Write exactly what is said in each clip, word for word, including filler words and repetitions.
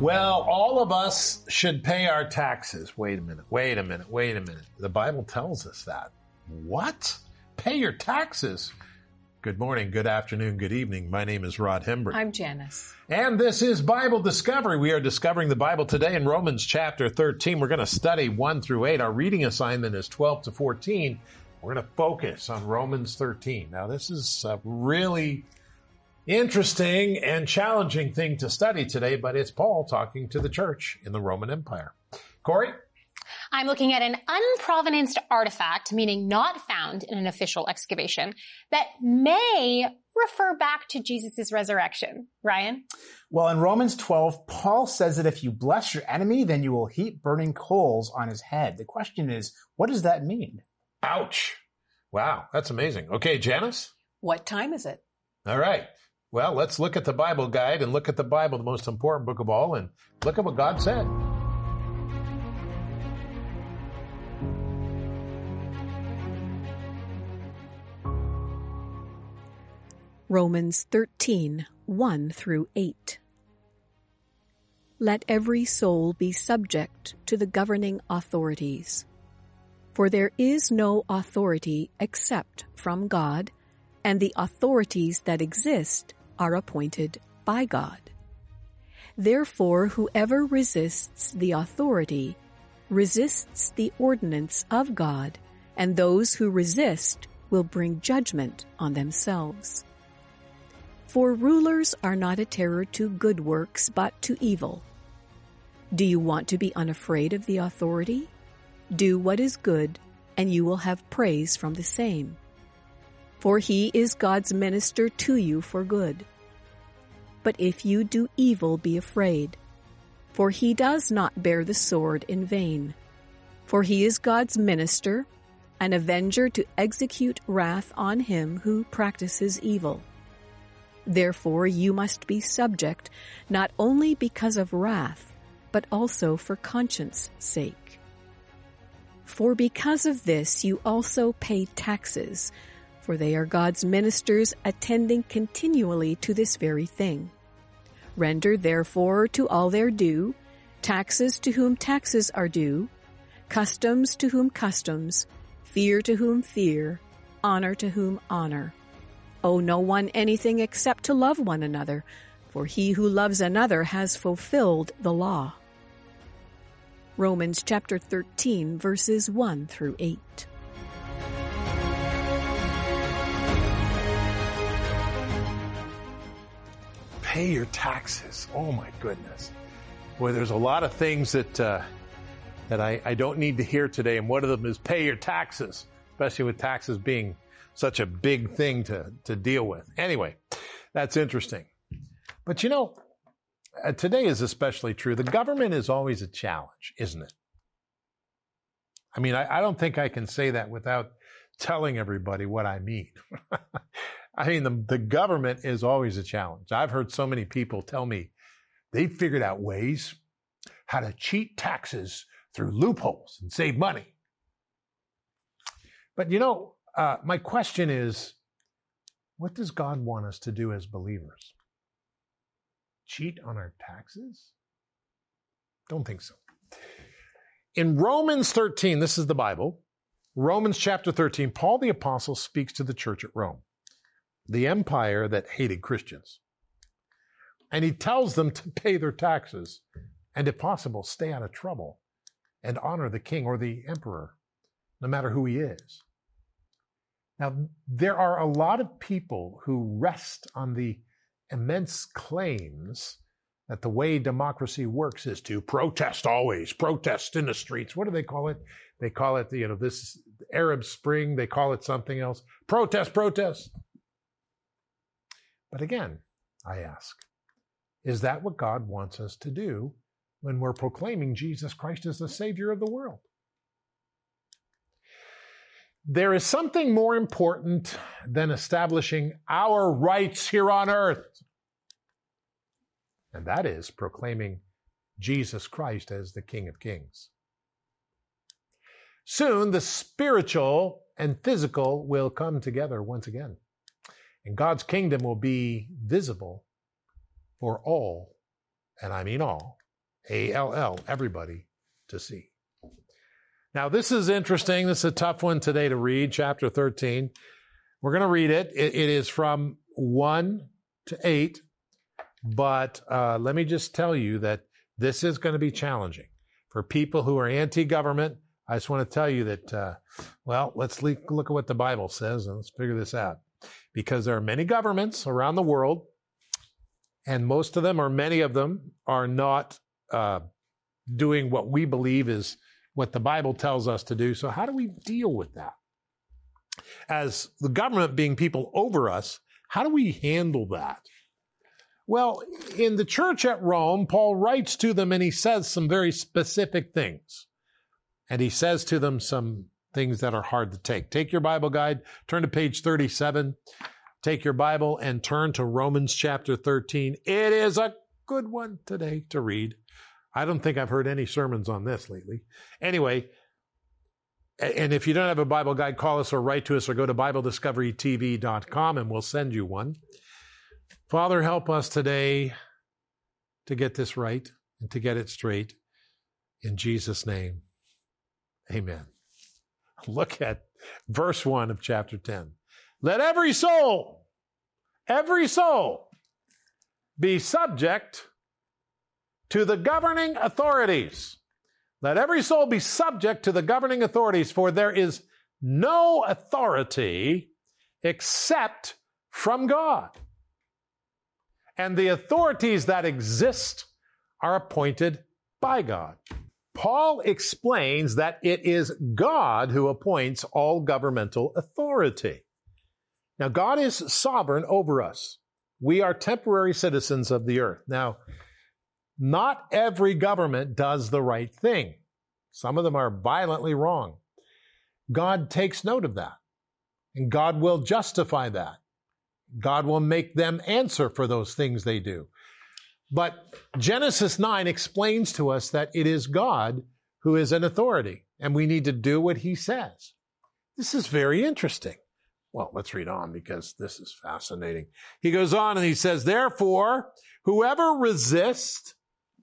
Well, all of us should pay our taxes. Wait a minute, wait a minute, wait a minute. The Bible tells us that. What? Pay your taxes? Good morning, good afternoon, good evening. My name is Rod Hembry. I'm Janice. And this is Bible Discovery. We are discovering the Bible today in Romans chapter thirteen. We're going to study one through eight. Our reading assignment is twelve to fourteen. We're going to focus on Romans thirteen. Now, this is a really interesting and challenging thing to study today, but it's Paul talking to the church in the Roman Empire. Corey? I'm looking at an unprovenanced artifact, meaning not found in an official excavation, that may refer back to Jesus' resurrection. Ryan? Well, in Romans twelve, Paul says that if you bless your enemy, then you will heap burning coals on his head. The question is, what does that mean? Ouch. Wow, that's amazing. Okay, Janice? What time is it? All right. Well, let's look at the Bible guide and look at the Bible, the most important book of all, and look at what God said. Romans thirteen, one through eight. Let every soul be subject to the governing authorities. For there is no authority except from God, and the authorities that exist are appointed by God. Therefore, whoever resists the authority resists the ordinance of God, and those who resist will bring judgment on themselves. For rulers are not a terror to good works, but to evil. Do you want to be unafraid of the authority? Do what is good, and you will have praise from the same. For he is God's minister to you for good. But if you do evil, be afraid, for he does not bear the sword in vain. For he is God's minister, an avenger to execute wrath on him who practices evil. Therefore you must be subject, not only because of wrath, but also for conscience' sake. For because of this you also pay taxes, for they are God's ministers attending continually to this very thing. Render therefore to all their due, taxes to whom taxes are due, customs to whom customs, fear to whom fear, honor to whom honor. Owe no one anything except to love one another, for he who loves another has fulfilled the law. Romans chapter thirteen, verses one through eight. Pay your taxes. Oh my goodness. Boy, there's a lot of things that uh, that I, I don't need to hear today, and one of them is pay your taxes, especially with taxes being such a big thing to, to deal with. Anyway, that's interesting. But you know, uh, today is especially true. The government is always a challenge, isn't it? I mean, I, I don't think I can say that without telling everybody what I mean. I mean, the, the government is always a challenge. I've heard so many people tell me they've figured out ways how to cheat taxes through loopholes and save money. But you know, uh, my question is, what does God want us to do as believers? Cheat on our taxes? Don't think so. In Romans thirteen, this is the Bible, Romans chapter thirteen, Paul the Apostle speaks to the church at Rome, the empire that hated Christians. And he tells them to pay their taxes and, if possible, stay out of trouble and honor the king or the emperor, no matter who he is. Now, there are a lot of people who rest on the immense claims that the way democracy works is to protest always, protest in the streets. What do they call it? They call it, you know, this Arab Spring. They call it something else. Protest, protest. But again, I ask, is that what God wants us to do when we're proclaiming Jesus Christ as the Savior of the world? There is something more important than establishing our rights here on earth. And that is proclaiming Jesus Christ as the King of Kings. Soon, the spiritual and physical will come together once again. And God's kingdom will be visible for all, and I mean all, A L L, everybody to see. Now, this is interesting. This is a tough one today to read, chapter thirteen. We're going to read it. It, it is from one to eight. But uh, let me just tell you that this is going to be challenging. For people who are anti-government, I just want to tell you that, uh, well, let's le- look at what the Bible says and let's figure this out. Because there are many governments around the world, and most of them, or many of them, are not uh, doing what we believe is what the Bible tells us to do. So how do we deal with that? As the government being people over us, how do we handle that? Well, in the church at Rome, Paul writes to them and he says some very specific things. And he says to them some things that are hard to take. Take your Bible guide, turn to page thirty-seven. Take your Bible and turn to Romans chapter thirteen. It is a good one today to read. I don't think I've heard any sermons on this lately. Anyway, and if you don't have a Bible guide, call us or write to us or go to Bible Discovery T V dot com and we'll send you one. Father, help us today to get this right and to get it straight. In Jesus' name, amen. Look at verse one of chapter ten. Let every soul, every soul be subject to the governing authorities. Let every soul be subject to the governing authorities, for there is no authority except from God. And the authorities that exist are appointed by God. Paul explains that it is God who appoints all governmental authority. Now, God is sovereign over us. We are temporary citizens of the earth. Now, not every government does the right thing. Some of them are violently wrong. God takes note of that, and God will justify that. God will make them answer for those things they do. But Genesis nine explains to us that it is God who is an authority, and we need to do what he says. This is very interesting. Well, let's read on because this is fascinating. He goes on and he says, therefore, whoever resists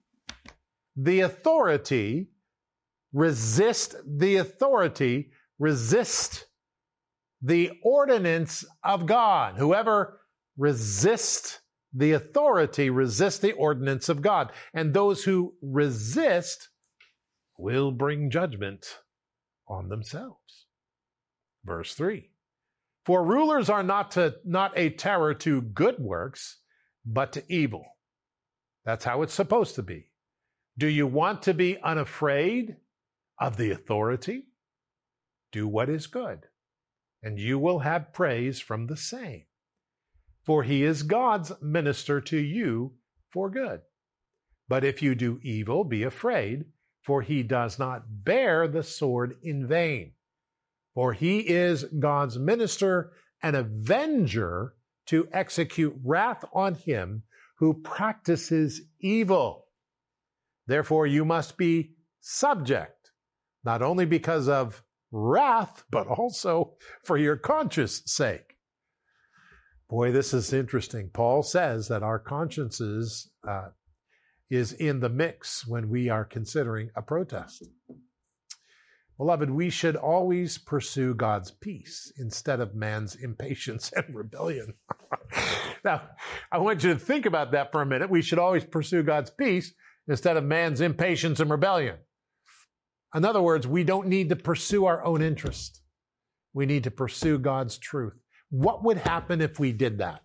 the authority, resist the authority, resist the ordinance of God. Whoever resists the authority, resist the ordinance of God. And those who resist will bring judgment on themselves. Verse three. For rulers are not to, not a terror to good works, but to evil. That's how it's supposed to be. Do you want to be unafraid of the authority? Do what is good, and you will have praise from the same. For he is God's minister to you for good. But if you do evil, be afraid, for he does not bear the sword in vain. For he is God's minister, an avenger to execute wrath on him who practices evil. Therefore, you must be subject, not only because of wrath, but also for your conscience sake. Boy, this is interesting. Paul says that our consciences uh, is in the mix when we are considering a protest. Beloved, we should always pursue God's peace instead of man's impatience and rebellion. Now, I want you to think about that for a minute. We should always pursue God's peace instead of man's impatience and rebellion. In other words, we don't need to pursue our own interest. We need to pursue God's truth. What would happen if we did that?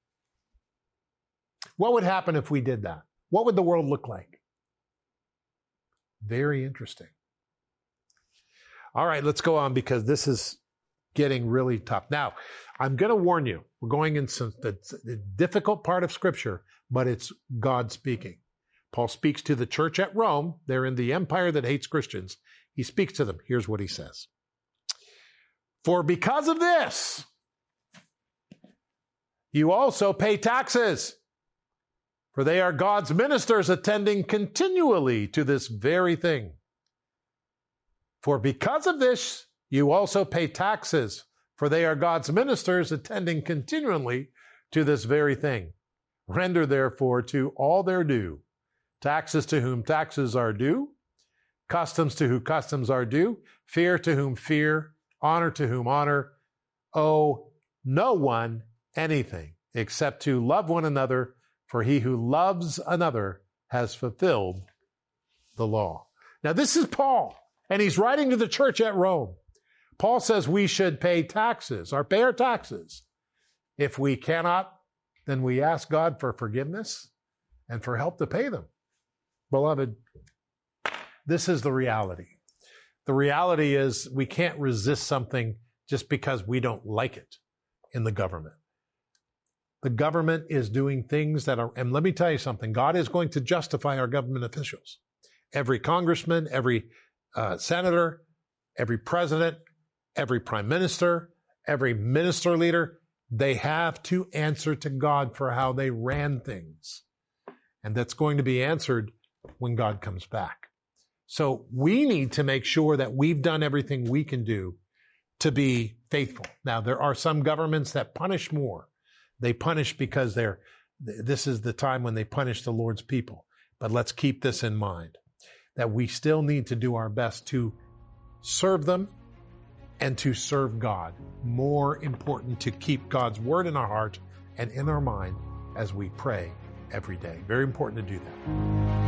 What would happen if we did that? What would the world look like? Very interesting. All right, let's go on because this is getting really tough. Now, I'm going to warn you, we're going into the, the difficult part of Scripture, but it's God speaking. Paul speaks to the church at Rome. They're in the empire that hates Christians. He speaks to them. Here's what he says. For because of this, you also pay taxes, for they are God's ministers attending continually to this very thing. For because of this, you also pay taxes, for they are God's ministers attending continually to this very thing. Render therefore to all their due, taxes to whom taxes are due, customs to whom customs are due, fear to whom fear, honor to whom honor. Owe no one anything except to love one another, for he who loves another has fulfilled the law. Now, this is Paul, and he's writing to the church at Rome. Paul says we should pay taxes, or pay our taxes. If we cannot, then we ask God for forgiveness and for help to pay them. Beloved, this is the reality. The reality is we can't resist something just because we don't like it in the government. The government is doing things that are, and let me tell you something, God is going to justify our government officials. Every congressman, every uh, senator, every president, every prime minister, every minister leader, they have to answer to God for how they ran things. And that's going to be answered when God comes back. So we need to make sure that we've done everything we can do to be faithful. Now, there are some governments that punish more. They punish because they're, this is the time when they punish the Lord's people. But let's keep this in mind, that we still need to do our best to serve them and to serve God. More important to keep God's word in our heart and in our mind as we pray every day. Very important to do that.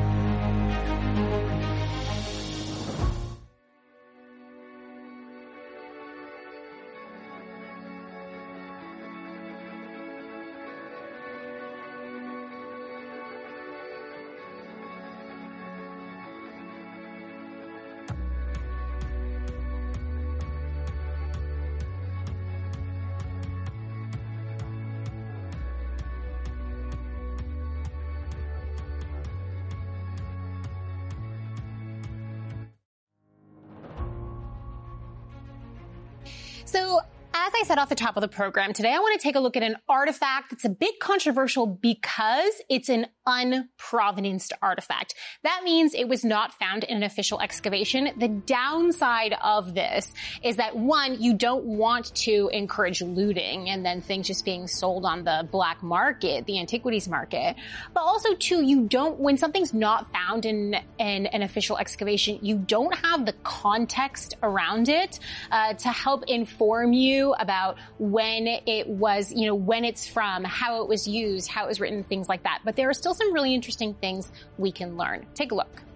So, as I said off the top of the program, today I want to take a look at an artifact that's a bit controversial because it's an unprovenanced artifact. That means it was not found in an official excavation. The downside of this is that, one, you don't want to encourage looting and then things just being sold on the black market, the antiquities market. But also, two, you don't, when something's not found in, in an official excavation, you don't have the context around it uh, to help inform you about when it was, you know, when it's from, how it was used, how it was written, things like that. But there are still some really interesting things we can learn. Take a look.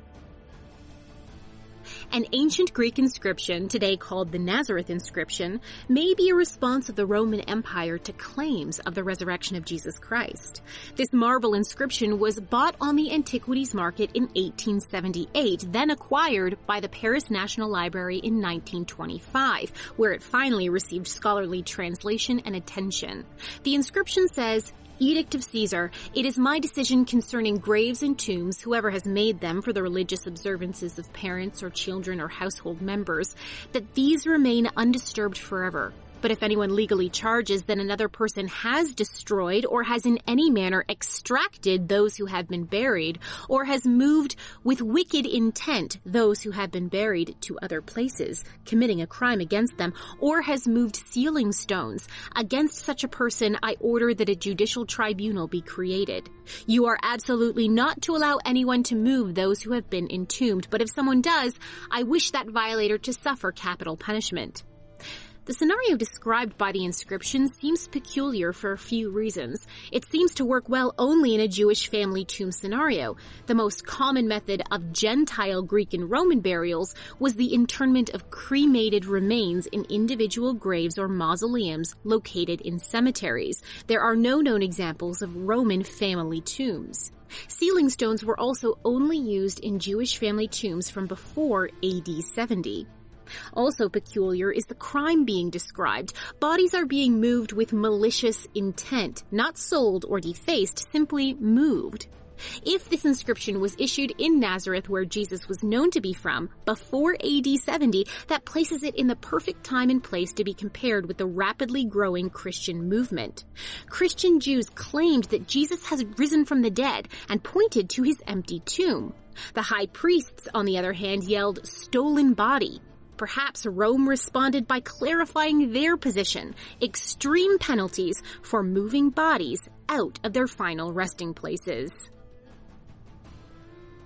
An ancient Greek inscription, today called the Nazareth inscription, may be a response of the Roman Empire to claims of the resurrection of Jesus Christ. This marvel inscription was bought on the antiquities market in eighteen seventy-eight, then acquired by the Paris National Library in nineteen twenty-five, where it finally received scholarly translation and attention. The inscription says, "Edict of Caesar, it is my decision concerning graves and tombs, whoever has made them for the religious observances of parents or children or household members, that these remain undisturbed forever. But if anyone legally charges that another person has destroyed or has in any manner extracted those who have been buried, or has moved with wicked intent those who have been buried to other places, committing a crime against them, or has moved sealing stones, against such a person I order that a judicial tribunal be created. You are absolutely not to allow anyone to move those who have been entombed, but if someone does, I wish that violator to suffer capital punishment." The scenario described by the inscription seems peculiar for a few reasons. It seems to work well only in a Jewish family tomb scenario. The most common method of Gentile Greek and Roman burials was the internment of cremated remains in individual graves or mausoleums located in cemeteries. There are no known examples of Roman family tombs. Sealing stones were also only used in Jewish family tombs from before A D seventy. Also peculiar is the crime being described. Bodies are being moved with malicious intent, not sold or defaced, simply moved. If this inscription was issued in Nazareth, where Jesus was known to be from, before A D seventy, that places it in the perfect time and place to be compared with the rapidly growing Christian movement. Christian Jews claimed that Jesus has risen from the dead and pointed to his empty tomb. The high priests, on the other hand, yelled, "Stolen body." Perhaps Rome responded by clarifying their position, extreme penalties for moving bodies out of their final resting places.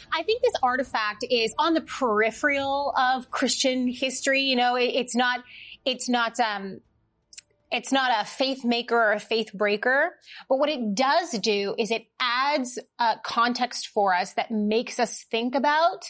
I think this artifact is on the peripheral of Christian history. You know, it, it's not, it's not, um, it's not a faith maker or a faith breaker, but what it does do is it adds uh, context for us that makes us think about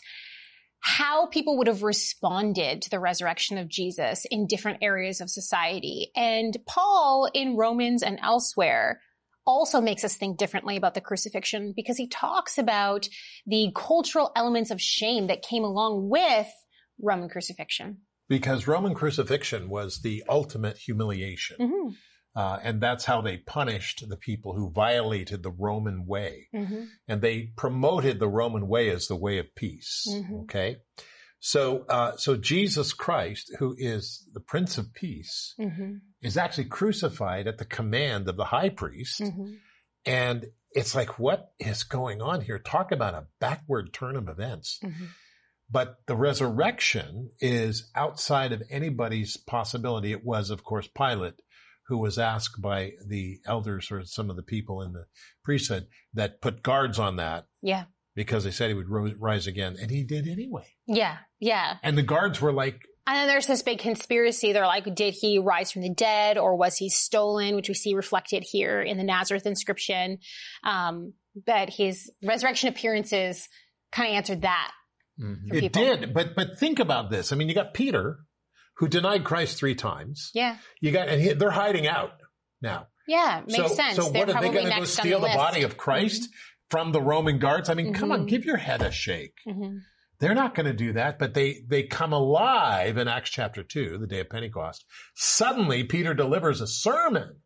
how people would have responded to the resurrection of Jesus in different areas of society. And Paul in Romans and elsewhere also makes us think differently about the crucifixion because he talks about the cultural elements of shame that came along with Roman crucifixion. Because Roman crucifixion was the ultimate humiliation. Mm-hmm. Uh, and that's how they punished the people who violated the Roman way. Mm-hmm. And they promoted the Roman way as the way of peace. Mm-hmm. Okay. So, uh, so Jesus Christ, who is the Prince of Peace, mm-hmm. is actually crucified at the command of the high priest. Mm-hmm. And it's like, what is going on here? Talk about a backward turn of events. Mm-hmm. But the resurrection is outside of anybody's possibility. It was, of course, Pilate, who was asked by the elders or some of the people in the priesthood that put guards on that. Yeah. Because they said he would ro- rise again. And he did anyway. Yeah. Yeah. And the guards were like. And then there's this big conspiracy. They're like, did he rise from the dead or was he stolen? Which we see reflected here in the Nazareth inscription. Um, but his resurrection appearances kind of answered that. Mm-hmm. It did. But, but think about this. I mean, you got Peter, who denied Christ three times. Yeah. You got, and he, they're hiding out now. Yeah, makes so, sense. So they're what are they going to go steal the, the body of Christ mm-hmm. from the Roman guards? I mean, mm-hmm. come on, give your head a shake. Mm-hmm. They're not going to do that, but they, they come alive in Acts chapter two, the day of Pentecost. Suddenly, Peter delivers a sermon.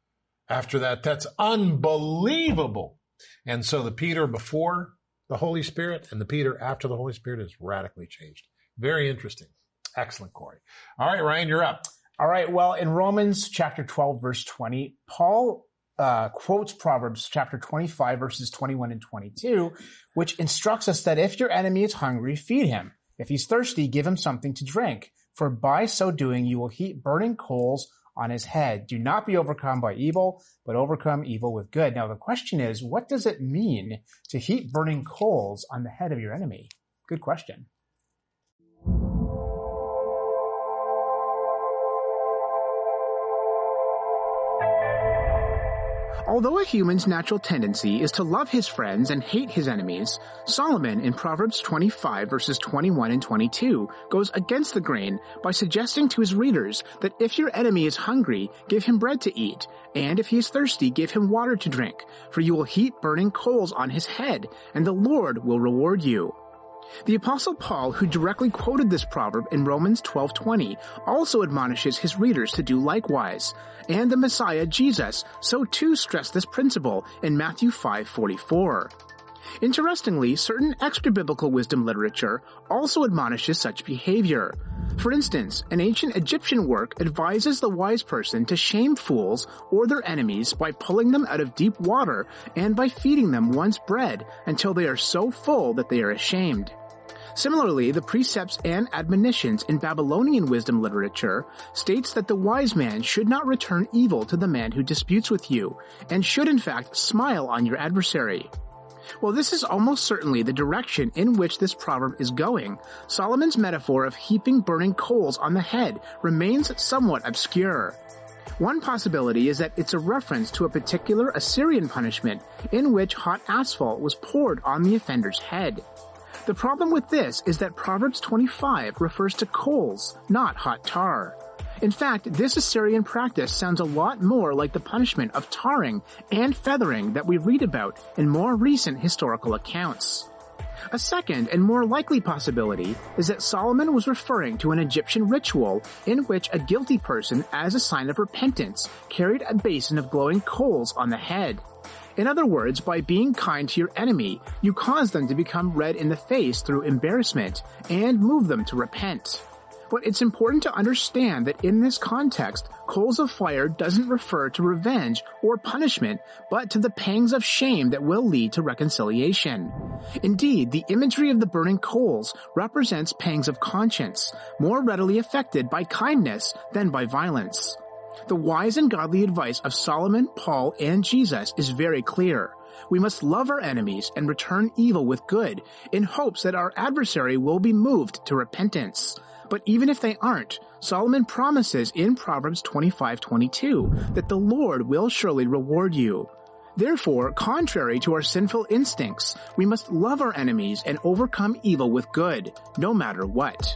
After that, that's unbelievable. And so the Peter before the Holy Spirit and the Peter after the Holy Spirit is radically changed. Very interesting. Excellent, Corey. All right, Ryan, you're up. All right. Well, in Romans chapter twelve, verse twenty, Paul uh, quotes Proverbs chapter twenty-five, verses twenty-one and twenty-two, which instructs us that if your enemy is hungry, feed him. If he's thirsty, give him something to drink. For by so doing, you will heap burning coals on his head. Do not be overcome by evil, but overcome evil with good. Now, the question is, what does it mean to heap burning coals on the head of your enemy? Good question. Although a human's natural tendency is to love his friends and hate his enemies, Solomon in Proverbs twenty-five verses twenty-one and twenty-two goes against the grain by suggesting to his readers that if your enemy is hungry, give him bread to eat, and if he is thirsty, give him water to drink, for you will heap burning coals on his head, and the Lord will reward you. The Apostle Paul, who directly quoted this proverb in Romans twelve twenty, also admonishes his readers to do likewise, and the Messiah, Jesus, so too stressed this principle in Matthew five forty-four. Interestingly, certain extra-biblical wisdom literature also admonishes such behavior. For instance, an ancient Egyptian work advises the wise person to shame fools or their enemies by pulling them out of deep water and by feeding them once bread until they are so full that they are ashamed. Similarly, the precepts and admonitions in Babylonian wisdom literature states that the wise man should not return evil to the man who disputes with you, and should in fact smile on your adversary. Well, this is almost certainly the direction in which this proverb is going. Solomon's metaphor of heaping burning coals on the head remains somewhat obscure. One possibility is that it's a reference to a particular Assyrian punishment in which hot asphalt was poured on the offender's head. The problem with this is that Proverbs twenty-five refers to coals, not hot tar. In fact, this Assyrian practice sounds a lot more like the punishment of tarring and feathering that we read about in more recent historical accounts. A second and more likely possibility is that Solomon was referring to an Egyptian ritual in which a guilty person, as a sign of repentance, carried a basin of glowing coals on the head. In other words, by being kind to your enemy, you cause them to become red in the face through embarrassment and move them to repent. But it's important to understand that in this context, coals of fire doesn't refer to revenge or punishment, but to the pangs of shame that will lead to reconciliation. Indeed, the imagery of the burning coals represents pangs of conscience, more readily affected by kindness than by violence. The wise and godly advice of Solomon, Paul, and Jesus is very clear. We must love our enemies and return evil with good, in hopes that our adversary will be moved to repentance. But even if they aren't, Solomon promises in Proverbs twenty-five twenty-two that the Lord will surely reward you. Therefore, contrary to our sinful instincts, we must love our enemies and overcome evil with good, no matter what.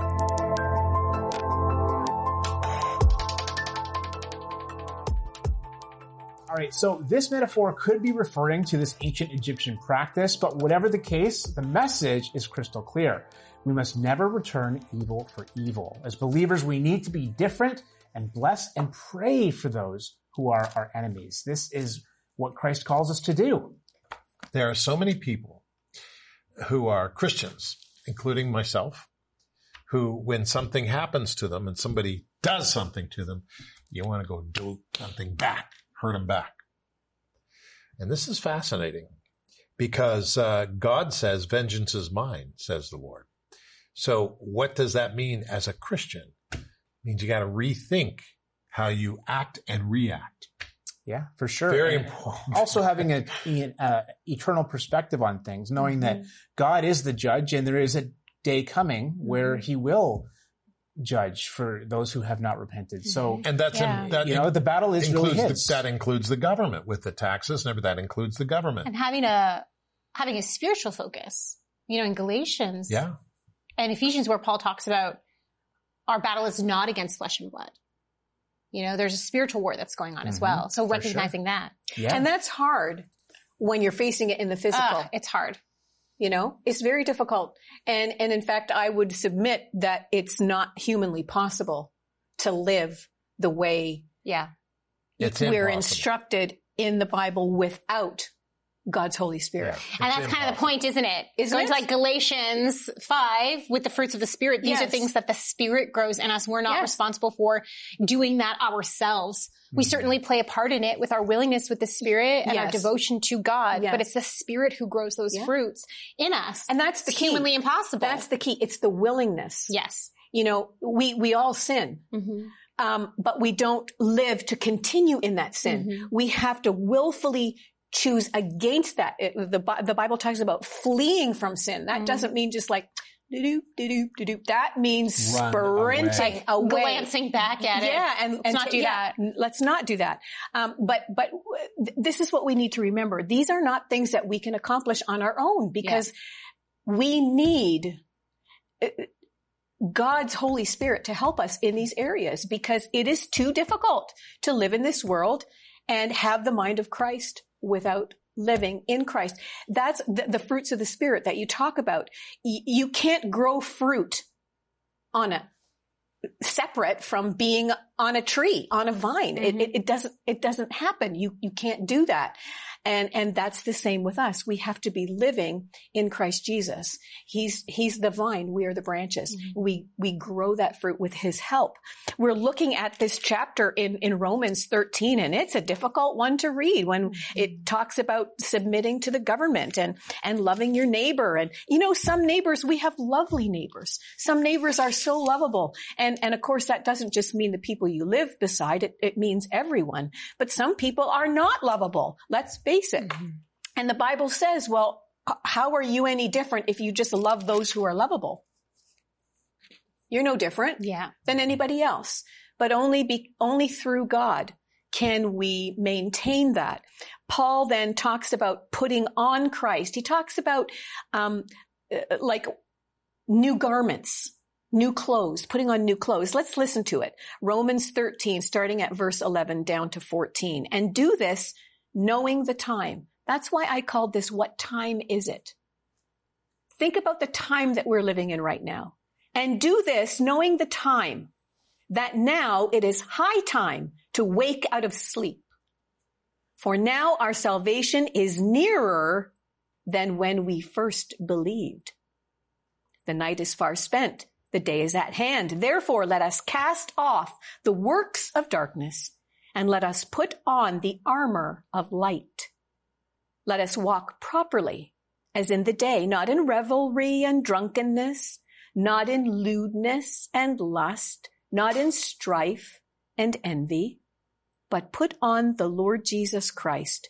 All right, so this metaphor could be referring to this ancient Egyptian practice, but whatever the case, the message is crystal clear. We must never return evil for evil. As believers, we need to be different and bless and pray for those who are our enemies. This is what Christ calls us to do. There are so many people who are Christians, including myself, who, when something happens to them and somebody does something to them, you want to go do something back, hurt them back. And this is fascinating because uh, God says, vengeance is mine, says the Lord. So what does that mean as a Christian? It means you got to rethink how you act and react. Yeah, for sure. Very and important. Also having an uh, eternal perspective on things, knowing Mm-hmm. that God is the judge and there is a day coming Mm-hmm. where he will judge for those who have not repented. So, And that's, Yeah. in, that you know, the battle is really includes his. the, that includes the government with the taxes and everything. That includes the government. And having a having a spiritual focus. You know, in Galatians Yeah. and Ephesians, where Paul talks about our battle is not against flesh and blood. You know, there's a spiritual war that's going on as Mm-hmm. well. So For recognizing that. yeah. And that's hard when you're facing it in the physical. Ah, it's hard. You know, it's very difficult. And, and in fact, I would submit that it's not humanly possible to live the way Yeah. It's we're impossible. instructed in the Bible without God's Holy Spirit. And that's kind of the point, isn't it? It's Isn't going it? to like Galatians five with the fruits of the Spirit. These are Yes. things that the Spirit grows in us. We're not Yes. responsible for doing that ourselves. We certainly play a part in it with our willingness with the Spirit and our Yes. devotion to God, Yes. but it's the Spirit who grows those Yeah. fruits in us. And that's the It's key. humanly impossible. That's the key. It's the willingness. yes. You know, we, we all sin. Mm-hmm. Um, but we don't live to continue in that sin. Mhm. We have to willfully choose against that. It, the, Bi- the Bible talks about fleeing from sin. That Mhm. doesn't mean just like, do-do, do-do, do-do. That means Run sprinting away. away. Glancing back at it. Yeah, and, Let's and not to- do yeah, that. n- Let's not do that. Um, but but th- this is what we need to remember. These are not things that we can accomplish on our own because we need uh, God's Holy Spirit to help us in these areas because it is too difficult to live in this world and have the mind of Christ without living in Christ. That's the, the fruits of the Spirit that you talk about. Y- you can't grow fruit on a separate from being on a tree, on a vine. It, it, it doesn't, it doesn't happen. You, you can't do that. And, and that's the same with us. We have to be living in Christ Jesus. He's, he's the vine. We are the branches. Mm-hmm. We, we grow that fruit with his help. We're looking at this chapter in, in Romans thirteen, and it's a difficult one to read when Mm-hmm. it talks about submitting to the government and, and loving your neighbor. And, you know, some neighbors, we have lovely neighbors. Some neighbors are so lovable. And, and of course, that doesn't just mean the people you live beside. It, it means everyone. But some people are not lovable. Let's face it. Mm-hmm. And the Bible says, well, h- how are you any different if you just love those who are lovable? You're no different Yeah. than anybody else, but only be, only through God can we maintain that. Paul then talks about putting on Christ. He talks about, um, uh, like new garments, new clothes, putting on new clothes. Let's listen to it. Romans thirteen, starting at verse eleven down to fourteen. And do this knowing the time. That's why I called this, what time is it? Think about the time that we're living in right now. And do this knowing the time, that now it is high time to wake out of sleep. For now our salvation is nearer than when we first believed. The night is far spent. The day is at hand. Therefore, let us cast off the works of darkness and let us put on the armor of light. Let us walk properly as in the day, not in revelry and drunkenness, not in lewdness and lust, not in strife and envy, but put on the Lord Jesus Christ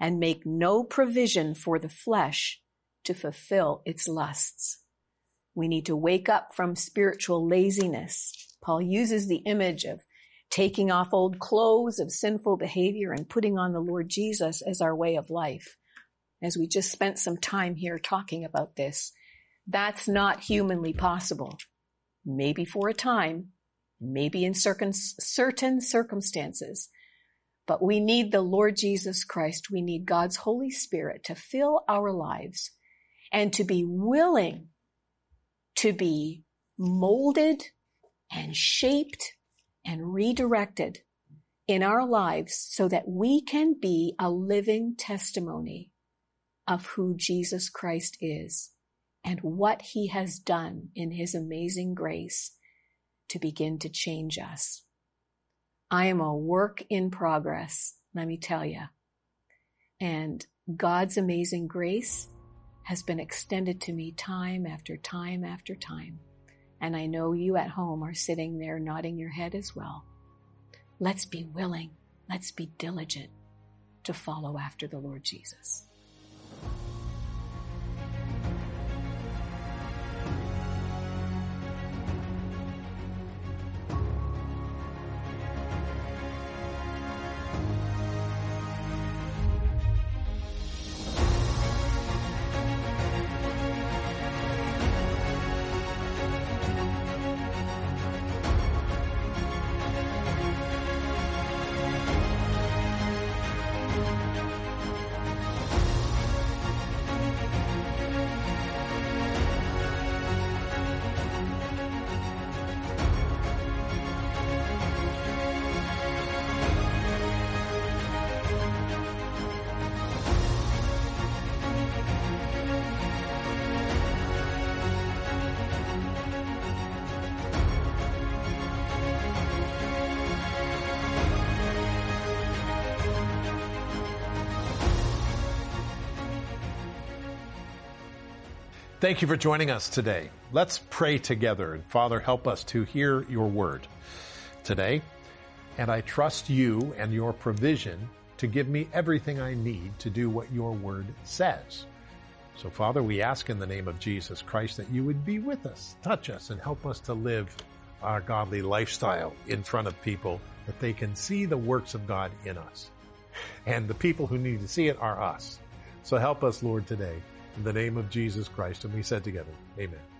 and make no provision for the flesh to fulfill its lusts. We need to wake up from spiritual laziness. Paul uses the image of taking off old clothes of sinful behavior and putting on the Lord Jesus as our way of life. As we just spent some time here talking about this, that's not humanly possible. Maybe for a time, maybe in certain circumstances, but we need the Lord Jesus Christ. We need God's Holy Spirit to fill our lives and to be willing to be molded and shaped and redirected in our lives so that we can be a living testimony of who Jesus Christ is and what he has done in his amazing grace to begin to change us. I am a work in progress, let me tell you. And God's amazing grace has been extended to me time after time after time. And I know you at home are sitting there nodding your head as well. Let's be willing. Let's be diligent to follow after the Lord Jesus. Thank you for joining us today. Let's pray together. And Father, help us to hear your word today. And I trust you and your provision to give me everything I need to do what your word says. So Father, we ask in the name of Jesus Christ that you would be with us, touch us, and help us to live our godly lifestyle in front of people, that they can see the works of God in us. And the people who need to see it are us. So help us, Lord, today. In the name of Jesus Christ. And we said together, amen.